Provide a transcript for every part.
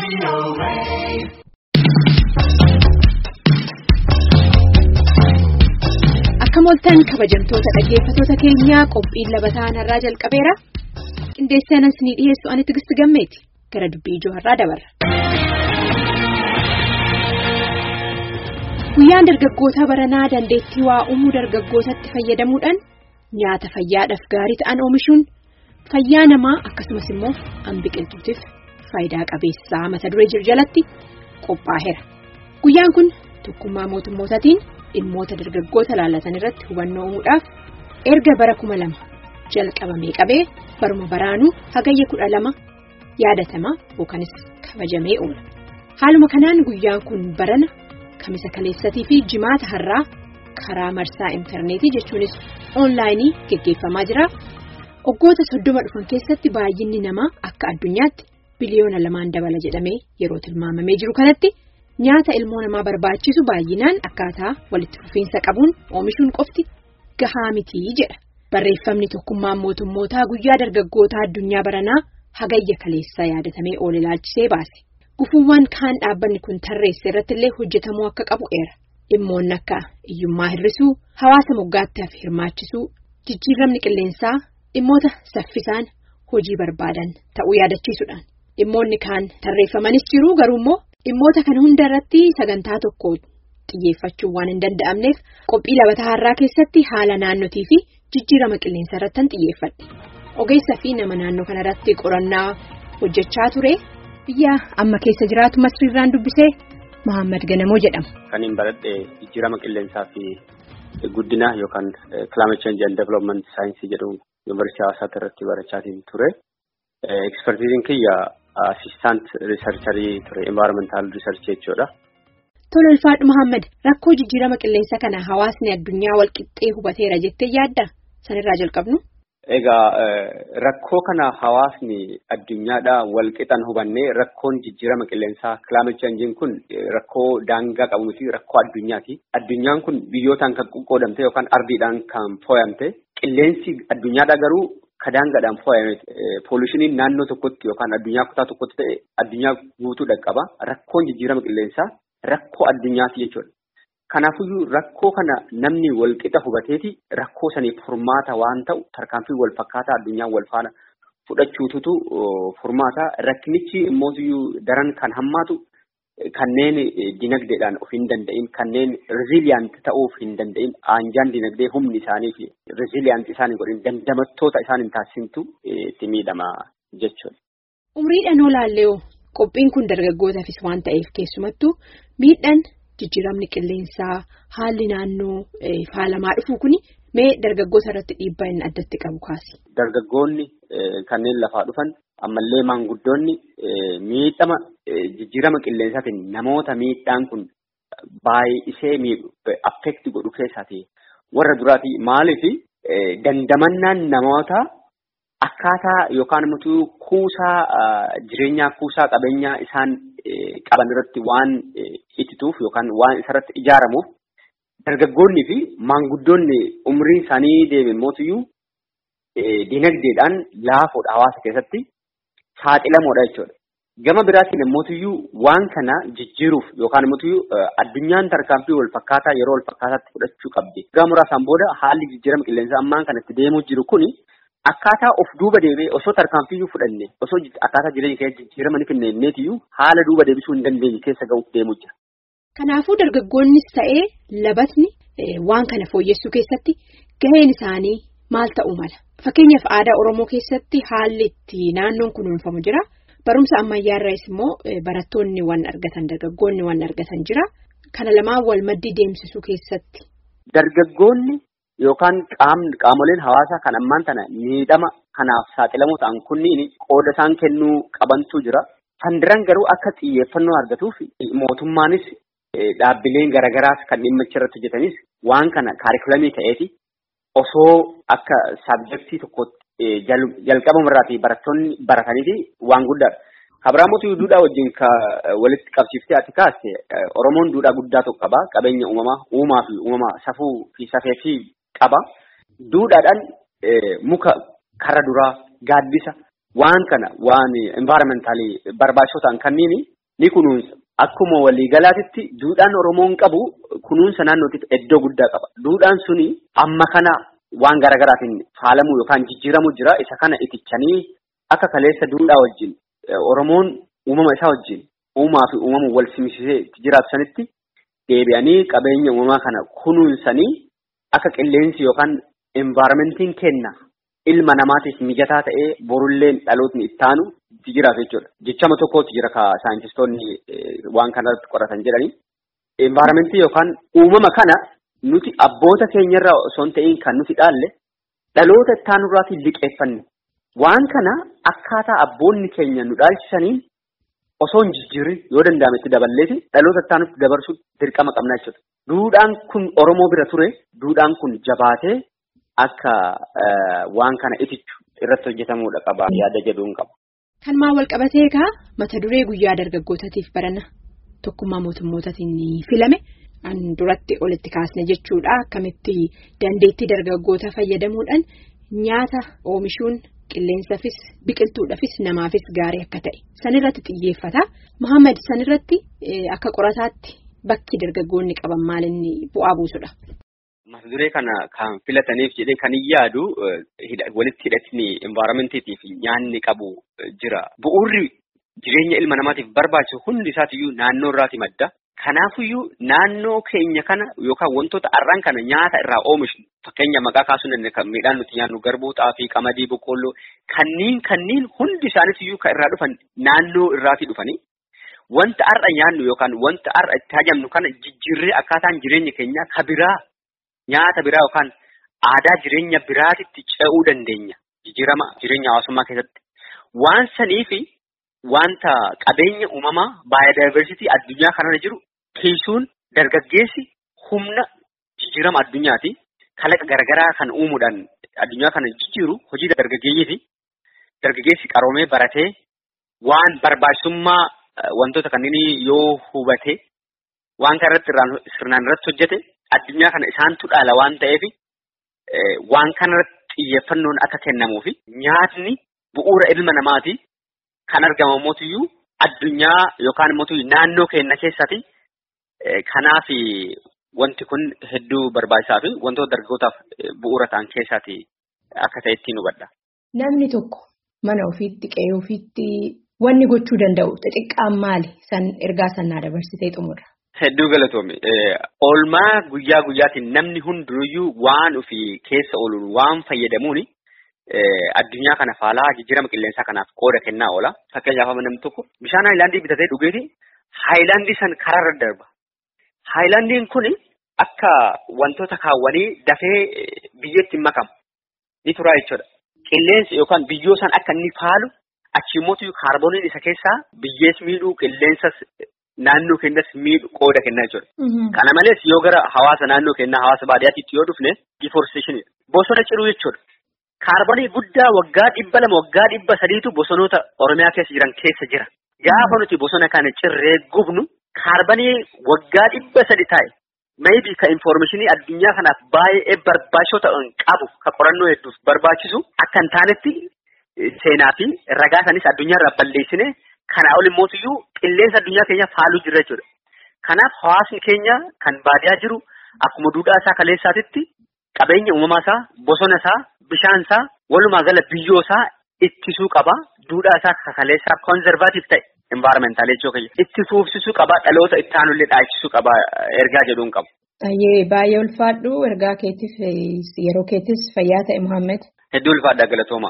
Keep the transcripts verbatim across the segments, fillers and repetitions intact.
Akka moltan kabajamtoota dhaggeeffattoota keenyaa qophiin labataa har'aa jalqabeera. Qindeessaan isinii dhiyeessu ani Tigisti Gammeeti. Gara dubbii ijoo har'aa dabarra. Guyyaan dargaggoota baranaa dandeettii waa uumuu dargaggootatti fayyadamuudhaan nyaata fayyaadhaaf gaarii ta'an oomishuun fayyaa namaa akkasumas immoo an biqiltuutiif faayidaa qabeessaa mata duree jiru jalatti qophaa'eera. Guyyaan kun tokkummaa mootummootaatiin dhimmoota dargaggoota laallatan irratti hubannoo uumuudhaaf erga bara kuma lama jalqabamee qabee baruma baraanuu hagayya kudha lama yaadatama yookanis kabajamee oola. Haaluma kanaan guyyaan kun barana kamisa kaleessatii fi jimaata har'aa karaa marsaa intarneetii jechuunis onlaayinii geggeeffamaa jira. Waggoota soddoma dhufan keessatti baay'inni namaa akka addunyaatti biliyoona lamaan dabala jedhamee yeroo tilmaamamee jiru kanatti nyaata ilmoo namaa barbaachisu baay'inaan akkaataa walitti fufiinsa qabuun oomishuun qofti gahaa mitii jedha. Barreeffamni tokkummaan mootummootaa guyyaa dargaggootaa addunyaa baranaa hagayya kaleessaa yaadatamee oole ilaalchisee baase. Gufuuwwan kaan dhaabbanni kun tarreesse irratti illee hojjetamuu akka qabu eera. Dhimmoonni akka hiyyummaa hir'isuu, hawaasa moggaatti hirmaachisuu, jijjiiramni qilleensaa dhimmoota saffisaan hojii barbaadan ta'uu yaadachiisuudhaan. Dhimmoonni kaan tarreeffamanis jiru garuu immoo dhimmoota kana hunda irratti sagantaa tokko xiyyeeffachuun waan hin danda'amneef qophii labataa har'aa keessatti haala naannootii fi jijjiirama qilleensaa irratti xiyyeeffadhe. Ogeessaa fi nama naannoo kanarratti qorannaa hojjechaa ture. Biyya amma keessa jiraatu Masriirraan dubbisee Muhammad Ganamoo jedhama. Kan hin baradhe jijjiirama qilleensaa fi guddina yookaan climate change and development saayinsii jedhu yuunivarsiitii Hawaasaa irratti barachaatiin ture. Ekspertiiziin kiyya assistant researcherii ture environmental research jechuudha. Tole ulfaadhu Muhammad, rakkoo jijjiirama qilleensaa kana hawaasni addunyaa walqixxee hubateera jettee yaadda? Sanirraa jalqabnu. Egaa rakkoo kana hawaasni addunyaadhaa walqixan hubannee rakkoon jijjiirama qilleensaa climate change kun rakkoo daangaa qabu miti rakkoo addunyaati. Addunyaan kun biyyootaan kan qoqqoodamte yookaan ardiidhaan kan fooyamte qilleensi addunyaadhaa garuu kadaangaadhaan fooyame poolishiiniin naannoo tokkotti yookaan addunyaa kutaa tokkotti ta'e addunyaa guutuu dhaqqaba. Rakkoon jijjiirama qilleensaa rakkoo addunyaati jechuudha. Kanaafuu rakkoo kana namni walqixa hubateeti rakkoo saniif furmaata waan ta'u tarkaanfii wal fakkaataa addunyaa wal faana fudhachuutu furmaata. Rakkinichi immoo daran kan hammaatu kanneen dinagdeedhaan of hin danda'in kanneen resilient ta'uuf hin danda'in aanjaan dinagdee humni isaanii fi resilient isaanii godhin dandamattoota isaan hin taasisintu itti miidhama jechuudha. Umriidhaan olaallee qophiin kun dargaggootaafis waan ta'eef keessumattuu miidhaan jijjiiramni qilleensaa haalli naannoo faalamaa dhufu kuni mee dargaggoota irratti dhiibbaa inni addatti qabu kaasi. Dargaggoonni kanneen lafaa dhufan ammallee maanguddoonni miidhama jijjiirama qilleensaatiin namoota miidhaan kun baay'isee miidhu affeekti godhu keessaati. Warra duraati maaliif dandamannaan namoota akkaataa yookaan immoo kuusaa jireenyaa kuusaa qabeenyaa isaan qaban irratti waan ittituuf yookaan waan isarratti ijaaramuuf dargaggoonni fi maanguddoonni umriin isaanii deeme mootiyyuu dinagdeedhaan laafoodha hawaasa keessatti saaxilamoodha jechuudha. Gama biraatiin mootiyyuu waan kana jijjiiruuf yookaan mootiyyuu addunyaan tarkaanfii wal fakkaataa yeroo wal fakkaataatti fudhachuu qabdi. Gama muraasaan booda haalli jijjiirama qilleensaa ammaan kanatti deemuu jiru kuni akkaataa of duuba deebee osoo tarkaanfiyyuu fudhanne osoo akkaataa jireenya keessa jijjiirama ni kenneetiyyuu haala duuba deebisuu hin dandeenye keessa ga'uuf deemuu jira. Kanaafuu dargaggoonnis ta'ee labatni waan kana fooyyessuu keessatti gaheen isaanii maal ta'uu mala? Fakkeenyaaf aadaa Oromoo keessatti haalli itti naannoon kunuunfamu jira. Barumsa ammayyaarraas immoo barattoonni waan argatan dargaggoonni waan argatan jira. Kana lamaan wal maddii deemsisuu keessatti. Dargaggoonni yookaan qaamoleen hawaasaa kan ammaan tana miidhama kanaaf saaxilamoo ta'an kunniin qooda isaan kennuu qabantu jira. Sandiraan garuu akka xiyyeeffannoo argatuuf mootummaanis dhaabbileen garagaraas kan dhimma irratti hojjetanis waan kana kaarikulamii ta'eeti osoo akka saabjektii tokkotti jalqabamarraatii barattoonni barataniiti waan guddaadha. Kabiraamotu duudhaa wajjin ka walitti qabsiiftee ati kaaste Oromoon duudhaa guddaa tokko qaba. Qabeenya uumamaa uumaa fi uumamaa safuu fi safee fi qaba. Duudhaadhaan muka karra duraa gaaddisa waan kana waan environmentally barbaachisoo ta'an kanniini ni kunuunsa. Akkuma waliigalaatitti duudhaan Oromoon qabu kunuunsa naannootiif iddoo guddaa qaba. Duudhaan suni amma kana waan garaagaraatiin faalamuu yookaan jijjiiramuu jira. Isa kana itichanii akka kaleessa duudhaa wajjin Oromoon uumama isaa wajjin uumaa fi uumamu wal simsisee jiraatu sanitti deebi'anii qabeenya uumamaa kana kunuunsanii akka qilleensi yookaan environmentiin kenna ilma namaatiif mijataa ta'ee borulleen dhalootni ittaanu jiraatu jechuudha. Jechama tokkotti jira ka saayintistoonni waan kanarratti qoratan jedhanii. Environmentii yookaan uumama kana nuti abboota keenyarraa osoo hin ta'in kan nuti dhaalle dhaloota ittaanurraatiin liqeeffanne. Waan kana akkaataa abboonni keenya nu dhaalchisaniin osoo hin jijjiirri yoo danda'ame itti daballeeti dhaloota ittaanutti dabarsuuf dirqama qabna jechuudha. Duudhaan kun Oromoo bira ture, duudhaan kun jabaatee akka waan kana itichu irratti hojjetamuudha qaba yaada jedhuun qaba. Kan maa wal qabatee egaa mata duree guyyaa dargaggootaatiif barana tokkummaa mootummootatiin filame an duratti olitti kaasne jechuudha. Akkamitti dandeettii dargaggoota fayyadamuudhaan nyaata oomishuun qilleensaafis biqiltuudhaafis namaafis gaarii akka ta'e sanirratti xiyyeeffata. Muhammad sanirratti akka qorataatti bakki dargaggoonni qaban maalinni bu'aa buusudha. Mata duree kana kan filataniif jedhee kan yaadu walitti hidhatni environmentiitiif nyaanni qabu jira. Bu'uurri jireenya ilma namaatiif barbaachisu hundi isaatiyyuu naannoo irraati madda. Kanaafiyyuu naannoo keenya kana yookaan wantoota arraan kana nyaata irraa oomishnu fakkeenya maqaa kaasuu dandeenya midhaan nuti nyaannu garbuu, xaafii, qamadii, boqqolloo kanneen kanneen hundi isaaniitiyyuu kan irraa dhufan naannoo irraati dhufanii wanta arra nyaannu yookaan wanta arra itti hajamnu kana jijjiirree akkaataan jireenya keenyaa ka biraa nyaata biraa yookaan aadaa jireenya biraatitti ce'uu dandeenya jijjiirama jireenya hawaasummaa keessatti waan saniifi wanta qabeenya uumamaa baayodiversitii addunyaa kanarra jiru kiisuun dargaggeessi humna jijjiirama addunyaati kalaqa garagaraa kan uumuudhaan addunyaa kana jijjiiru hojii dargaggeeyyiiti. Dargaggeessi qaroomee baratee waan barbaachisummaa wantoota kanneen yoo hubate waan kanarratti sirnaan irratti hojjete addunyaa kana isaantu dhaala waan ta'eef waan kanarratti xiyyeeffannoon akka kennamuufi nyaatni bu'uura ilma namaati. Kan argamu mootiyyuu addunyaa yookaan mootiyyuu naannoo keenya keessatti kanaaf wanti kun hedduu barbaachisaa fi wantoota dargaggootaaf bu'uura ta'an keessaati akka ta'e ittiin hubadha. Namni tokko mana ofiitti qe'ee ofiitti wanni gochuu danda'u xixiqqaan maali? San ergaa sannaa dabarsitee xumura. Hedduu galatoome. Oolmaa guyyaa guyyaatiin namni hundinuyyuu waan ofii keessa ooluun waan fayyadamuuni. Addunyaa kana faalaa jijjiirama qilleensaa kanaaf qooda kennaa oola. Fakkeenyaaf namni tokko bishaan haayilaandii bitatee dhugeeti haayilaandii san karaarra darba. Haayilaandiin kun akka wantoota kaawwanii dafee biyyeetti makamu ni tura jechuudha. Qilleensi yookaan biyyoo san akka inni faalu achi immoo kaarbooniin isa keessaa biyyees miidhuu qilleensas naannoo keenyas miidhu qooda kennaa jechuudha. Kana malees yoo gara hawaasa naannoo keenyaa hawaasa baadiyyaatti yoo dhufne deforestation bosona ciruu jechuudha. Kaarboonii guddaa waggaa dhibba lama waggaa dhibba sadiitu bosonoota Oromiyaa keessa jiran keessa jira. Gaafa nuti bosona kana cirree gubnu kaarboonii waggaa dhibba sadi taa'e maybe ka informationii addunyaa kanaaf baay'ee barbaachisoo ta'an qabu ka qorannoo hedduuf barbaachisu akka hin taanetti seenaa fi ragaa sanis addunyaa irraa balleessine kana ol immootiyyuu qilleensa addunyaa keenya faaluu jira jechuudha. Kanaaf hawaasni keenya kan baadiyaa jiru akkuma duudhaa isaa kaleessaatitti qabeenya uumamaa isaa bosona isaa bishaan isaa walumaa gala biyyoo isaa ittisuu qaba. Duudhaa isaa kaleessaa konservaatiif ta'e environmental jechuu itti fuufsisuu qaba. Dhaloota itti aanullee dhaachisuu qaba ergaa jedhuun qabu. Baay'ee ulfaadhu ergaa keetiif yeroo keetis fayyaa ta'e Muhammed. Hedduu ulfaadhaa galatooma.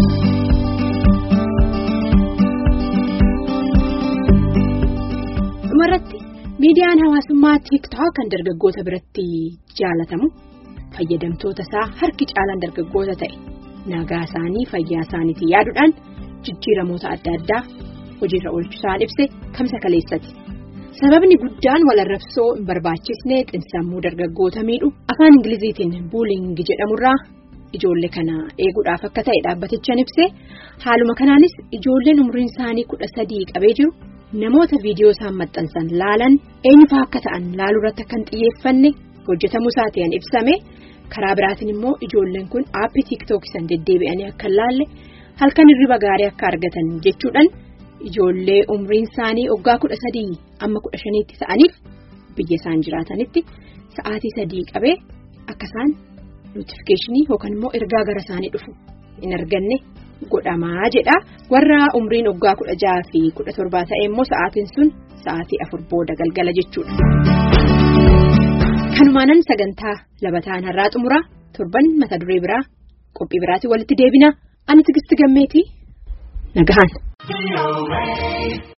Dhumarratti miidiyaan hawaasummaa TikTok kan dargaggoota biratti jaalatamu. Fayyadamtoota isaa harki caalaan dargaggoota ta'e nagaa isaanii fayyaa isaaniitii yaaduudhaan jijjiiramoota adda addaa hojiirra oolchusaan ibse kamsa kaleessati. Sababni guddaan walarrabsoo hin barbaachisne xinsammuu dargaggoota miidhu afaan Ingiliziitiin buulingi jedhamurraa ijoollee kana eeguudhaaf akka ta'e dhaabbatichaan ibse haaluma kanaanis ijoolleen umriin isaanii kudha sadii qabee jiru namoota viidiyoo isaan maxxansan laalan eenyufaa akka ta'an laaluurratti akka hin xiyyeeffanne hojjetamuu isaatiin ibsame. Karaa biraatiin immoo ijoolleen kun aappii TikTok isaan deddeebi'anii akka laalle halkan hirriba gaarii akka argatan jechuudhaan ijoollee umriin isaanii waggaa kudha sadii amma kudha shaniitti ta'aniif biyya isaan jiraatanitti sa'aatii sadii qabee akka isaan notifikashinii yookaan immoo ergaa gara isaanii dhufu hin arganne godhamaa jedha. Warra umriin waggaa kudha jaha fi kudha torbaa ta'e immoo sa'aatiin sun sa'aatii afur booda galgala jechuudha. Kanumaanan sagantaa labataan har'aa xumuraa torban mata duree biraa qophii biraatiin walitti deebina. Ani Tigistii Gammeetii nagahan.